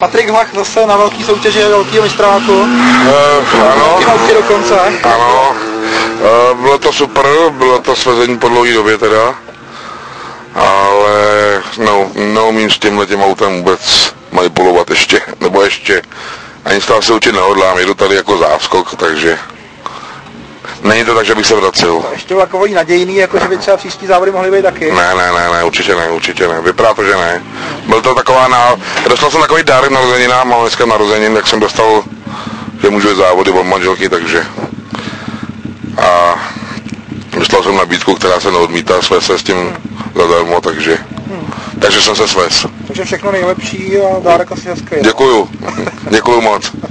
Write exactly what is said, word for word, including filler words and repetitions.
Patrik Hlach zase na velký soutěži velkýho mistráku. Uh, ano. Do konce. Ano. Uh, bylo to super, bylo to svezení po dlouhé době teda. Ale no, neumím s tímhletím autem vůbec manipulovat ještě, nebo ještě. Ani z toho se učit nehodlám, jedu tady jako záskok, takže není to tak, že bych se vracel. Ještě takový nadějný, jako že by třeba příští závody mohly být taky. Ne, ne, ne, ne, určitě ne, určitě ne, vypadá to, že ne. Byl to taková, na... dostal jsem takový dár narozeninám, mám dneska narozenin, jak jsem dostal, že můžu jít závody od manželky, takže. A dostal jsem nabídku, která se neodmítá, svést se s tím hmm. zadarmo, takže. Hmm. Takže jsem se svést. Takže všechno nejlepší a dárek asi hezký. Děkuju, děkuju moc.